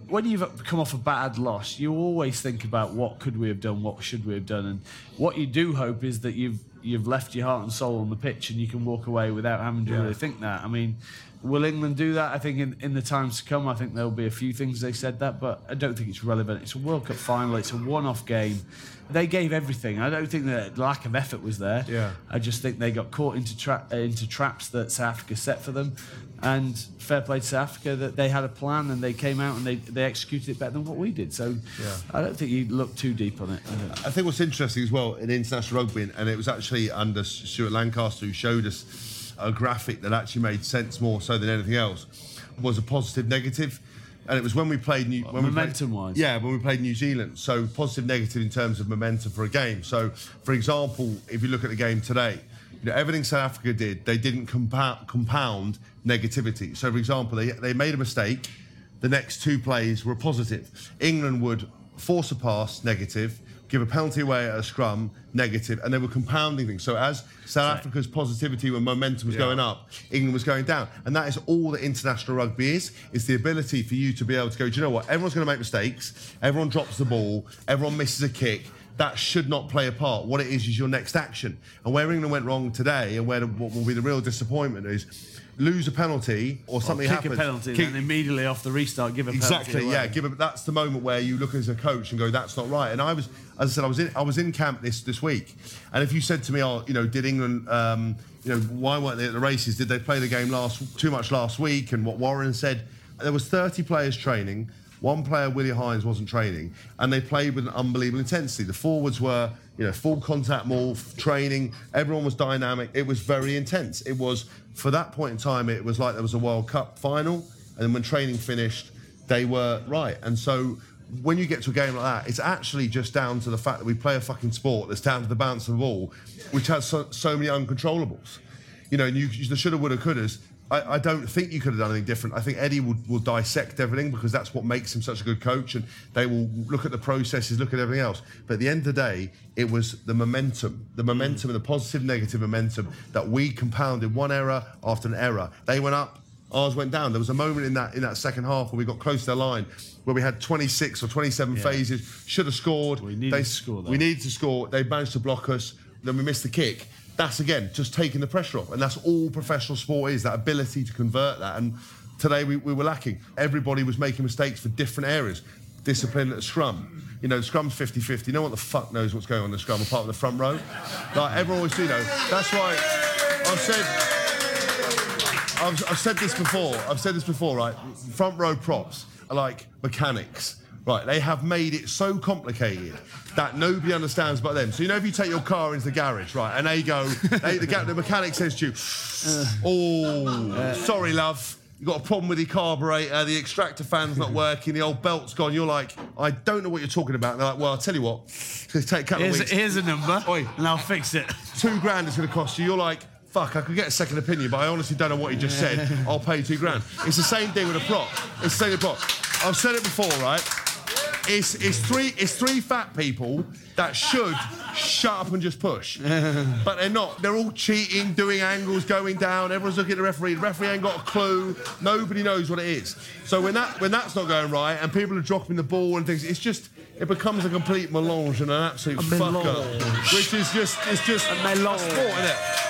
Speaker 5: when you've come off a bad loss, you always think about what could we have done, what should we have done, and what you do hope is that you've you've left your heart and soul on the pitch and you can walk away without having to
Speaker 3: Yeah.
Speaker 5: really think that. I mean, will England do that? I think in, in the times to come, I think there'll be a few things they said that, but I don't think it's relevant. It's a World Cup final. It's a one-off game. They gave everything. I don't think the lack of effort was there.
Speaker 3: Yeah.
Speaker 5: I just think they got caught into tra- uh, into traps that South Africa set for them. And fair play to South Africa that they had a plan and they came out and they, they executed it better than what we did. So
Speaker 3: Yeah.
Speaker 5: I don't think you look too deep on it. I don't-
Speaker 4: I think what's interesting as well in international rugby, and it was actually under Stuart Lancaster who showed us a graphic that actually made sense more so than anything else, was a positive negative. And it was when we played New when
Speaker 5: Momentum-wise?
Speaker 4: We played, yeah, when we played New Zealand. So positive, negative in terms of momentum for a game. So, for example, if you look at the game today, you know, everything South Africa did, they didn't compound, compound negativity. So, for example, they, they made a mistake. The next two plays were positive. England would force a pass, negative, give a penalty away at a scrum, negative, and they were compounding things. So as South Africa's positivity and momentum was
Speaker 3: Yeah.
Speaker 4: going up, England was going down. And that is all that international rugby is. It's the ability for you to be able to go, do you know what? Everyone's going to make mistakes. Everyone drops the ball. Everyone misses a kick. That should not play a part. What it is is your next action. And where England went wrong today, and where the, what will be the real disappointment is lose a penalty or something
Speaker 5: kick
Speaker 4: happens.
Speaker 5: a penalty,
Speaker 4: Kick-
Speaker 5: and immediately off the restart, give a penalty
Speaker 4: Exactly,
Speaker 5: away.
Speaker 4: yeah. Give it, that's the moment where you look as a coach and go, "That's not right." And I was, as I said, I was in, I was in camp this this week, and if you said to me, "Oh, you know, did England, um, you know, why weren't they at the races? Did they play the game last too much last week?" And what Warren said, there was thirty players training. One player, Willie Hines, wasn't training, and they played with an unbelievable intensity. The forwards were, you know, full contact maul f- training. Everyone was dynamic. It was very intense. It was, for that point in time, it was like there was a World Cup final, and then when training finished, they were right. And so when you get to a game like that, it's actually just down to the fact that we play a fucking sport that's down to the bounce of the ball, which has so, so many uncontrollables. You know, and you, the shoulda, woulda, couldas. I, I don't think you could have done anything different. I think Eddie will, will dissect everything because that's what makes him such a good coach, and they will look at the processes, look at everything else. But at the end of the day, it was the momentum, the momentum and the positive, negative momentum that we compounded one error after an error. They went up, ours went down. There was a moment in that in that second half where we got close to their line where we had twenty-six or twenty-seven
Speaker 5: Yeah.
Speaker 4: phases, should have scored.
Speaker 5: We needed to score, though.
Speaker 4: We needed to score. They managed to block us. Then we missed the kick. That's, again, just taking the pressure off. And that's all professional sport is, that ability to convert that. And today we, we were lacking. Everybody was making mistakes for different areas. Discipline at the scrum. You know, the scrum's fifty-fifty. No one the fuck knows what's going on in the scrum apart from the front row. Like, everyone always do know. That's why I've said... I've, I've said this before. I've said this before, right? Front row props are like mechanics. Right, they have made it so complicated that nobody understands but them. So you know, if you take your car into the garage, right, and they go, they, the, ga- the mechanic says to you, "Oh, sorry, love, you got a problem with your carburetor, the extractor fan's not working, the old belt's gone." You're like, "I don't know what you're talking about." And they're like, "Well, I'll tell you what, it's going to take a couple
Speaker 5: Here's,
Speaker 4: of weeks.
Speaker 5: here's a number,
Speaker 4: Oi.
Speaker 5: and I'll fix it.
Speaker 4: Two grand is going to cost you." You're like, "Fuck, I could get a second opinion, but I honestly don't know what you just said. I'll pay two grand." It's the same thing with a prop. It's the same prop. I've said it before, right? It's, it's three it's three fat people that should shut up and just push. But they're not. They're all cheating, doing angles, going down. Everyone's looking at the referee. The referee ain't got a clue. Nobody knows what it is. So when that when that's not going right and people are dropping the ball and things, it's just it becomes a complete melange and an absolute
Speaker 5: A
Speaker 4: fuck up.
Speaker 5: melange.
Speaker 4: Which is just it's just a
Speaker 5: melange.
Speaker 4: sport, isn't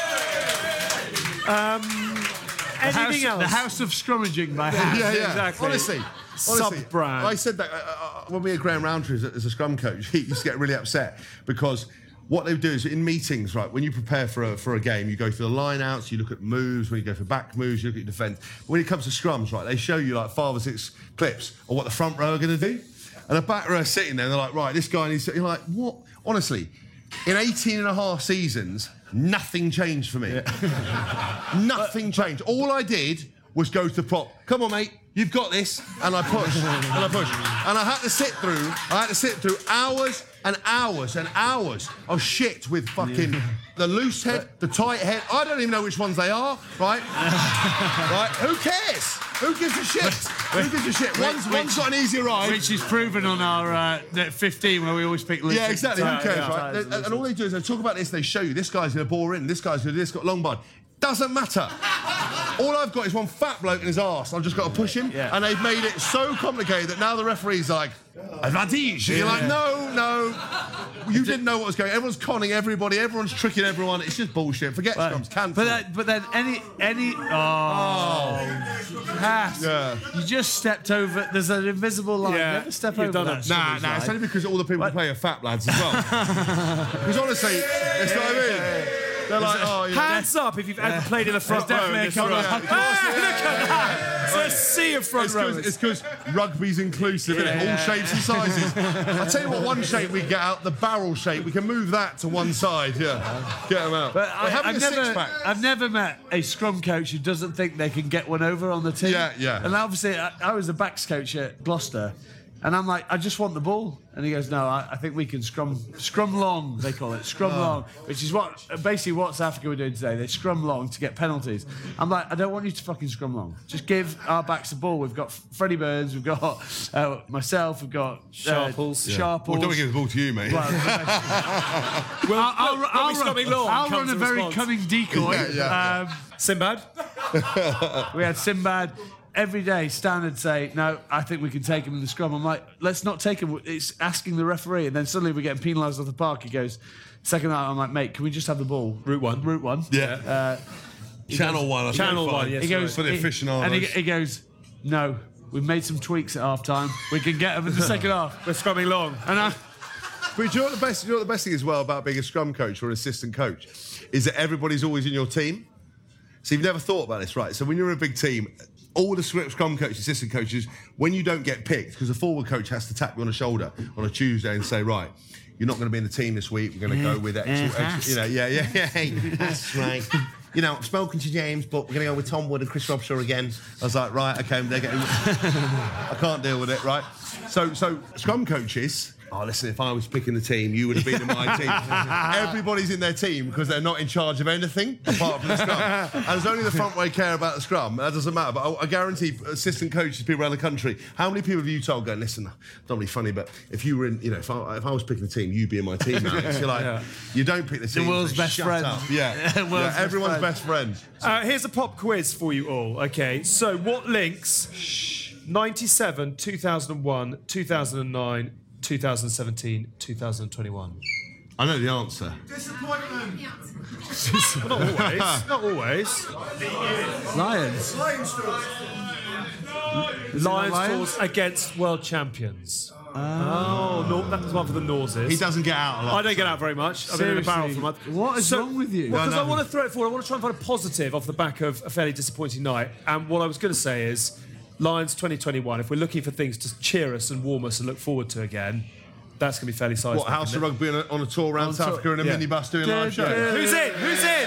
Speaker 4: it?
Speaker 5: The house,
Speaker 3: Anything else?
Speaker 5: the house of scrummaging by hand.
Speaker 4: Yeah, yeah.
Speaker 3: exactly.
Speaker 4: Honestly, honestly,
Speaker 3: Sub-brand.
Speaker 4: I said that uh, uh, when we had Graham Roundtree as a, as a scrum coach, he used to get really upset because what they do is in meetings, right, when you prepare for a, for a game, you go through the line outs, you look at moves, when you go for back moves, you look at your defence. When it comes to scrums, right, they show you like five or six clips of what the front row are going to do. And the back row are sitting there and they're like, right, this guy needs to... You're like, what? Honestly, in eighteen and a half seasons, nothing changed for me. Nothing changed. All I did was go to the prop. Come on, mate, you've got this. And I pushed, and I pushed. And I had to sit through, I had to sit through hours and hours and hours of shit with fucking the loose head, the tight head. I don't even know which ones they are, right? Right? Who cares? Who gives a shit? Who gives a shit? One's,
Speaker 5: which-
Speaker 4: one's got an easy ride.
Speaker 5: Which is proven on our uh, net fifteen where we always pick loose.
Speaker 4: Yeah, exactly. Who cares,
Speaker 5: Yeah,
Speaker 4: right?
Speaker 5: yeah.
Speaker 4: And, and all they do is they talk about this, they show you this guy's going to bore in, this guy's going to do this, got long bar. Doesn't matter. All I've got is one fat bloke in his arse. I've just got to push him.
Speaker 5: Yeah.
Speaker 4: And they've made it so complicated that now the referee's like, advantage. And you're like, no, no. You didn't know what was going on. Everyone's conning everybody. Everyone's tricking everyone. It's just bullshit. Forget scrums. Cancel.
Speaker 5: But, that, but then any any oh, pass.
Speaker 4: Yeah.
Speaker 5: You just stepped over. There's an invisible line.
Speaker 3: Yeah,
Speaker 5: Never step
Speaker 3: you've
Speaker 5: over
Speaker 3: done
Speaker 5: that.
Speaker 3: it.
Speaker 4: Nah, nah, it's only because all the people who play are fat lads as well. Because honestly, it's what I mean. They're like, oh, yeah.
Speaker 3: Hands up if you've ever played in the front row.
Speaker 5: definitely
Speaker 3: in
Speaker 5: a
Speaker 3: this
Speaker 5: couple
Speaker 3: room.
Speaker 5: of-
Speaker 3: Hey, look at that! It's a sea of front
Speaker 4: It's
Speaker 3: rows.
Speaker 4: because rugby's inclusive, isn't it? All shapes and sizes. I'll tell you what, one shape we get out, the barrel shape, we can move that to one side, yeah. Get them out.
Speaker 5: But
Speaker 4: We're
Speaker 5: I,
Speaker 4: having
Speaker 5: I've,
Speaker 4: a
Speaker 5: never,
Speaker 4: six-pack.
Speaker 5: I've never met a scrum coach who doesn't think they can get one over on the team.
Speaker 4: Yeah, yeah.
Speaker 5: And obviously, I, I was the backs coach at Gloucester, and I'm like, I just want the ball. And he goes, no, I, I think we can scrum scrum long, they call it, scrum
Speaker 4: Oh.
Speaker 5: long, which is what basically what South Africa were doing today. They scrum long to get penalties. I'm like, I don't want you to fucking scrum long. Just give our backs the ball. We've got Freddie Burns, we've got uh, myself, we've got uh,
Speaker 3: Sharples. Yeah.
Speaker 5: Sharples.
Speaker 4: Well, don't we give the ball to you, mate?
Speaker 5: Well,
Speaker 3: Well,
Speaker 5: I'll, I'll,
Speaker 3: look,
Speaker 5: I'll,
Speaker 3: Robbie Scrumming
Speaker 5: run,
Speaker 3: Long
Speaker 5: I'll
Speaker 3: comes
Speaker 5: run a
Speaker 3: in
Speaker 5: very
Speaker 3: response.
Speaker 5: cunning decoy.
Speaker 4: Yeah, yeah.
Speaker 5: Um,
Speaker 3: Sinbad?
Speaker 5: we had Sinbad every day. Stan would say, no, I think we can take him in the scrum. I'm like, let's not take him. It's asking the referee. And then suddenly we're getting penalised off the park. He goes, second night, I'm like, mate, can we just have the ball?
Speaker 3: Route one.
Speaker 5: Route one.
Speaker 4: Yeah.
Speaker 5: Uh,
Speaker 4: Channel one. I think,
Speaker 3: Channel
Speaker 4: fine.
Speaker 3: one, yes.
Speaker 5: he goes,
Speaker 4: For the
Speaker 5: he-
Speaker 4: aficionados.
Speaker 5: And he, he goes, no, we've made some tweaks at half time. We can get them in the second half.
Speaker 3: We're scrumming long.
Speaker 5: And I,
Speaker 4: But do you know what the best? You know what the best thing as well about being a scrum coach or an assistant coach is that everybody's always in your team. So you've never thought about this, right? So when you're in a big team, all the scrum coaches, assistant coaches, when you don't get picked, because the forward coach has to tap you on the shoulder on a Tuesday and say, right, you're not going to be in the team this week. We're going to go with X,
Speaker 5: Yeah,
Speaker 4: X,
Speaker 5: has.
Speaker 4: you know, yeah, yeah, yeah. Hey, that's right. You know, I've spoken to James, but we're going to go with Tom Wood and Chris Robshaw again. I was like, right, okay, they're getting. I can't deal with it, right? So, so scrum coaches. Oh, listen, if I was picking the team, you would have been in my team. Everybody's in their team because they're not in charge of anything apart from the scrum. And there's only the front way care about the scrum. That doesn't matter. But I, I guarantee assistant coaches, people around the country, how many people have you told going, listen, not really funny, but if you were in, you know, if I, if I was picking the team, you'd be in my team now. You're like,
Speaker 3: Yeah.
Speaker 4: you don't pick the team.
Speaker 5: world's
Speaker 4: so
Speaker 5: best
Speaker 4: shut
Speaker 5: friend.
Speaker 4: Up. Yeah.
Speaker 5: World's
Speaker 4: yeah
Speaker 5: best
Speaker 4: everyone's
Speaker 5: friend.
Speaker 4: best friend.
Speaker 3: Uh, here's a pop quiz for you all. Okay, so what links ninety-seven, two thousand one, two thousand nine, two thousand seventeen, two thousand twenty-one?
Speaker 4: I know the answer.
Speaker 3: Not always. Not always.
Speaker 5: Lions.
Speaker 3: Lions
Speaker 5: Lions?
Speaker 3: tours against world champions. Oh, no, that was one for the Norses.
Speaker 4: He doesn't get out a lot.
Speaker 3: I don't get out very much. I've been in a barrel for a month.
Speaker 5: What is wrong with you?
Speaker 3: Well, because
Speaker 4: No, no.
Speaker 3: I want to throw it forward. I want to try and find a positive off the back of a fairly disappointing night. And what I was going to say is, Lions twenty twenty-one, if we're looking for things to cheer us and warm us and look forward to again, that's going to be fairly seismic.
Speaker 4: What, House
Speaker 3: isn't
Speaker 4: of
Speaker 3: it?
Speaker 4: Rugby on a, on a tour around
Speaker 5: On
Speaker 4: South
Speaker 5: tour-
Speaker 4: Africa in a
Speaker 3: yeah.
Speaker 4: minibus doing a live show?
Speaker 3: Who's in? Who's in?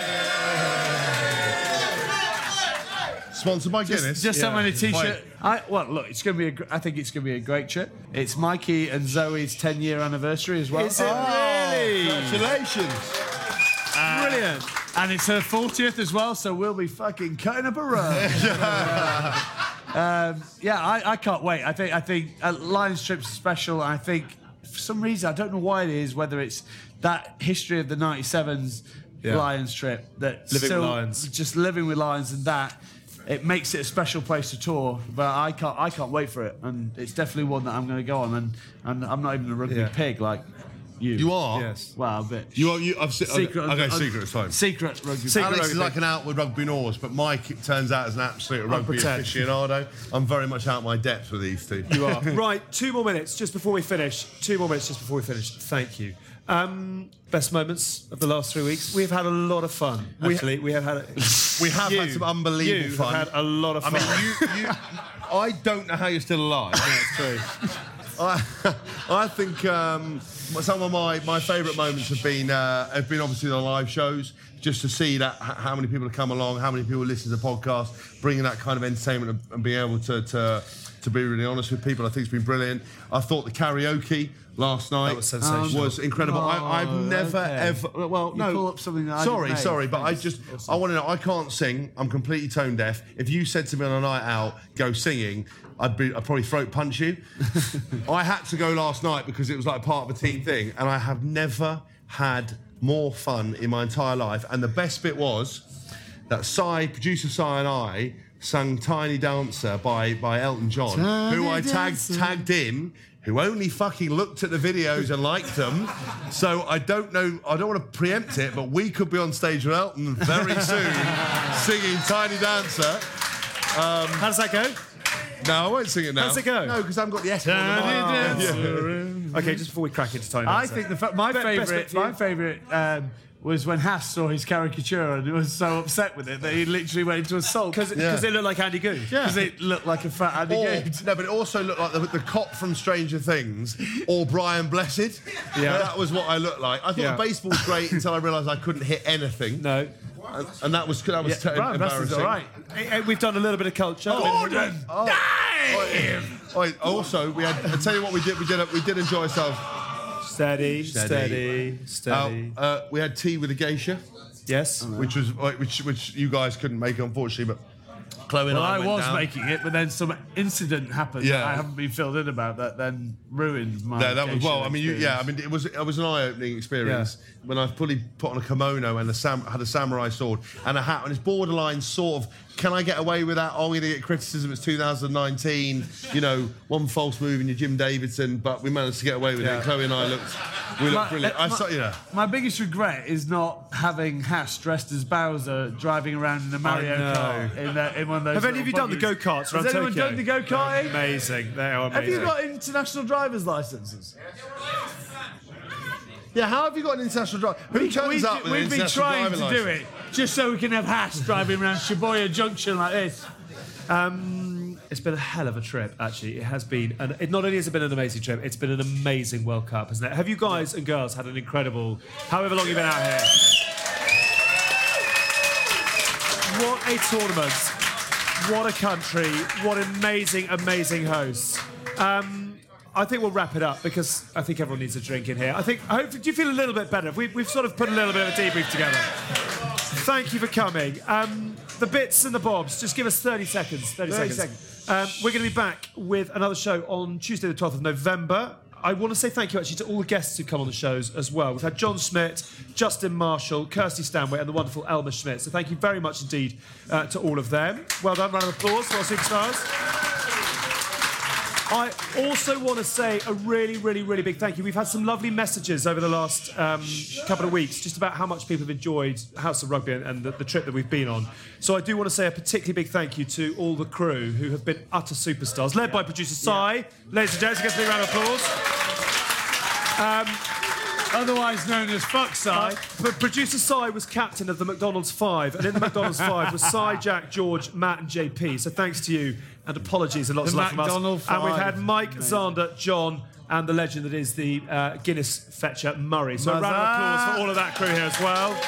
Speaker 4: Sponsored by Guinness.
Speaker 5: Just so
Speaker 3: Yeah.
Speaker 5: many t-shirts.
Speaker 4: Wait.
Speaker 5: I well, look, it's going to be. A, gr- I think it's going to be a great trip. It's Mikey and Zoe's ten-year anniversary as well.
Speaker 3: Is it really?
Speaker 4: Congratulations.
Speaker 3: Brilliant.
Speaker 5: And it's her fortieth as well, so we'll be fucking cutting up a rug. um, yeah, I, I can't wait. I think I think uh, Lions trip's special. I think for some reason I don't know why it is. Whether it's that history of the ninety-sevens
Speaker 3: Yeah.
Speaker 5: Lions trip that
Speaker 3: Living with
Speaker 5: still-
Speaker 3: Lions.
Speaker 5: just living with Lions, and that it makes it a special place to tour. But I can't I can't wait for it, and it's definitely one that I'm going to go on. And and I'm not even a rugby
Speaker 3: Yeah.
Speaker 5: pig like you.
Speaker 4: You are?
Speaker 3: Yes.
Speaker 5: Well, a bit.
Speaker 4: You are, you, I've seen,
Speaker 5: Secret.
Speaker 4: Okay, okay
Speaker 5: uh,
Speaker 4: secret, it's fine.
Speaker 5: Secret rugby.
Speaker 3: Secret
Speaker 4: Alex
Speaker 3: rugby.
Speaker 4: is like an outward rugby Norse, but Mike, it turns out, is an absolute rugby
Speaker 3: pretend.
Speaker 4: aficionado. I'm very much out my depth with these two.
Speaker 3: You are. Right, two more minutes just before we finish. Two more minutes just before we finish. Thank you. Um, best moments of the last three weeks. We've had a lot of fun. Actually, we have had. A,
Speaker 4: We have
Speaker 3: you,
Speaker 4: had some unbelievable
Speaker 3: you
Speaker 4: fun.
Speaker 3: have had a lot of
Speaker 4: I
Speaker 3: fun.
Speaker 4: mean, you, you, I don't know how you're still alive.
Speaker 3: That's true.
Speaker 4: I, I think um, some of my, my favourite moments have been uh, have been obviously the live shows. Just to see that h- how many people have come along, how many people listen to the podcast, bringing that kind of entertainment and, and being able to, to to be really honest with people, I think it's been brilliant. I thought the karaoke last night
Speaker 3: was sensational.
Speaker 4: was incredible. I, I've
Speaker 5: Oh,
Speaker 4: never
Speaker 5: okay.
Speaker 4: ever well
Speaker 5: You
Speaker 4: no
Speaker 5: pull up something that I
Speaker 4: sorry
Speaker 5: didn't
Speaker 4: sorry
Speaker 5: make.
Speaker 4: but I just I want to know I can't sing. I'm completely tone deaf. If you said to me on a night out go singing, I'd be I'd probably throat punch you. I had to go last night because it was like part of a team thing, and I have never had more fun in my entire life. And the best bit was that Si, producer Si and I sang Tiny Dancer by, by Elton John,
Speaker 5: Tiny
Speaker 4: who I tagged,
Speaker 5: Dancer.
Speaker 4: tagged in, who only fucking looked at the videos and liked them. So I don't know, I don't want to preempt it, but we could be on stage with Elton very soon singing Tiny Dancer.
Speaker 3: How does that go?
Speaker 4: No, I won't sing it now.
Speaker 3: How does it go?
Speaker 4: No, because I haven't got the echo on the mic.
Speaker 3: Okay, just before we crack into Tiny
Speaker 5: I
Speaker 3: Dancer.
Speaker 5: think the fa- my
Speaker 3: Be- best bit
Speaker 5: favourite,
Speaker 3: for you?
Speaker 5: my favourite um, was when Haas saw his caricature and he was so upset with it that he literally went into a sulk
Speaker 3: Because
Speaker 4: Yeah.
Speaker 3: it looked like Andy Goode.
Speaker 5: because it looked like a fat Andy
Speaker 4: Or,
Speaker 5: Goode.
Speaker 4: no, but it also looked like the, the cop from Stranger Things or Brian Blessed.
Speaker 3: Yeah.
Speaker 4: That was what I looked like. I thought
Speaker 3: Yeah.
Speaker 4: the baseball was great until I realised I couldn't hit anything.
Speaker 3: No.
Speaker 4: And, and that was that was
Speaker 5: Yeah,
Speaker 4: te-
Speaker 5: Brian Blessed's
Speaker 4: embarrassing.
Speaker 5: all right.
Speaker 3: Eh, eh, We've done a little bit of culture.
Speaker 5: Gordon!
Speaker 4: Oh. Oh, wait, also, we had. I tell you what, we did. We did. We did enjoy ourselves.
Speaker 3: Steady, steady,
Speaker 4: Uh,
Speaker 3: steady.
Speaker 4: uh, we had tea with a geisha,
Speaker 3: Yes.
Speaker 4: which was which which you guys couldn't make, unfortunately, but Chloe and
Speaker 5: Well,
Speaker 4: I,
Speaker 5: I
Speaker 4: went
Speaker 5: was
Speaker 4: down.
Speaker 5: making it, but then some incident happened
Speaker 4: Yeah.
Speaker 5: that I haven't been filled in about that then ruined my
Speaker 4: Yeah, that was well. I mean, you, yeah, I
Speaker 5: experience.
Speaker 4: mean, it was it was an eye-opening experience when I fully put on a kimono and a sam, had a samurai sword and a hat, and it's borderline sort of. Can I get away with that? Oh, we're going to get criticism. It's two thousand nineteen. You know, one false move and you're Jim Davidson, but we managed to get away with
Speaker 3: Yeah.
Speaker 4: it. Chloe and I looked, we looked
Speaker 5: My-
Speaker 4: brilliant. I
Speaker 5: my-
Speaker 4: saw, you know.
Speaker 5: My biggest regret is not having Hash dressed as Bowser driving around in a Mario
Speaker 3: know.
Speaker 5: Kart in, uh, in one of those.
Speaker 3: Have any of you
Speaker 5: little
Speaker 3: done the
Speaker 5: buggies.
Speaker 3: go-karts around
Speaker 5: Has anyone
Speaker 3: Tokyo?
Speaker 5: done the go-karting?
Speaker 3: Amazing. They are amazing.
Speaker 5: Have you got international driver's licenses?
Speaker 4: Yeah, how have you got an international driver? Who
Speaker 5: We,
Speaker 4: turns
Speaker 5: we,
Speaker 4: up with an
Speaker 5: we've been
Speaker 4: international
Speaker 5: trying to
Speaker 4: driving
Speaker 5: do
Speaker 4: licence?
Speaker 5: it just so we can have Hash driving around Shibuya Junction like this.
Speaker 3: Um, it's been a hell of a trip, actually. It has been. And it not only has it been an amazing trip, it's been an amazing World Cup, hasn't it? Have you guys and girls had an incredible, however long you've been out here? What a tournament. What a country. What amazing, amazing hosts. Um, I think we'll wrap it up because I think everyone needs a drink in here. I think, I hope, do you feel a little bit better? We, we've sort of put a little bit of a debrief together. Thank you for coming. Um, the bits and the bobs, just give us thirty seconds. thirty,
Speaker 5: thirty
Speaker 3: seconds. Um, we're going to be back with another show on Tuesday, the twelfth of November. I want to say thank you actually to all the guests who come on the shows as well. We've had John Schmidt, Justin Marshall, Kirsty Stanway, and the wonderful Elmer Schmidt. So thank you very much indeed uh, to all of them. Well done, round of applause for our superstars. I also want to say a really, really, really big thank you. We've had some lovely messages over the last um, couple of weeks just about how much people have enjoyed House of Rugby and, and the, the trip that we've been on. So I do want to say a particularly big thank you to all the crew who have been utter superstars, led by producer Si. Ladies and gents, give us a big round of applause.
Speaker 5: Otherwise known as Fuck Si.
Speaker 3: But producer Si was captain of the McDonald's Five, and in the McDonald's Five was Si, Jack, George, Matt, and J P. So thanks to you, and apologies and lots
Speaker 5: The
Speaker 3: of love from us.
Speaker 5: McDonald
Speaker 3: And we've
Speaker 5: Five.
Speaker 3: had Mike, Zander, John, and the legend that is the uh, Guinness fetcher Murray. So a round of applause for all of that crew here as well.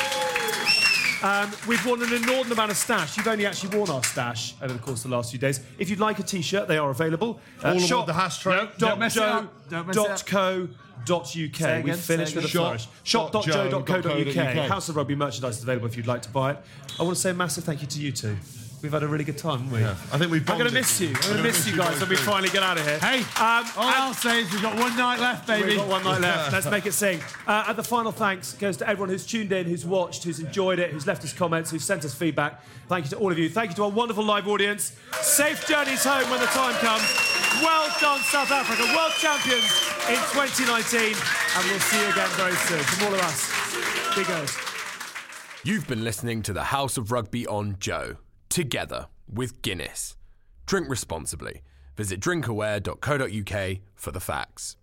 Speaker 3: Um, we've worn an inordinate amount of stash. You've only actually worn our stash over the course of the last few days. If you'd like a T-shirt, they are available. Uh,
Speaker 4: All aboard
Speaker 3: shop
Speaker 4: the hash tray.
Speaker 3: dot
Speaker 5: Don't mess it
Speaker 3: joe
Speaker 5: up. Don't mess it
Speaker 3: dot
Speaker 5: up.
Speaker 3: co dot uk.
Speaker 5: Say
Speaker 3: We
Speaker 5: again,
Speaker 3: finished
Speaker 5: say
Speaker 3: with a
Speaker 5: again.
Speaker 3: flourish. shop dot joe dot co dot uk.
Speaker 4: Shop.
Speaker 3: House of Rugby merchandise is available if you'd like to buy it. I want to say a massive thank you to you two. We've had a really good time, haven't we?
Speaker 4: Yeah. I think we've
Speaker 3: I'm going to
Speaker 4: bonded.
Speaker 3: miss you. I'm
Speaker 4: I'm
Speaker 3: going to
Speaker 4: gonna
Speaker 3: miss
Speaker 4: miss
Speaker 3: you
Speaker 4: you
Speaker 3: guys
Speaker 4: both
Speaker 3: when we
Speaker 4: too.
Speaker 3: finally get out of here.
Speaker 5: Hey,
Speaker 3: Um,
Speaker 5: all I'll say is we've got one night left, baby.
Speaker 3: We've got one night left. Let's make it sing. Uh, and the final thanks goes to everyone who's tuned in, who's watched, who's enjoyed it, who's left us comments, who's sent us feedback. Thank you to all of you. Thank you to our wonderful live audience. Safe journeys home when the time comes. Well done, South Africa. World champions in twenty nineteen. And we'll see you again very soon. From all of us, big O's.
Speaker 2: You've been listening to the House of Rugby on Joe, together with Guinness. Drink responsibly. Visit drinkaware dot co dot uk for the facts.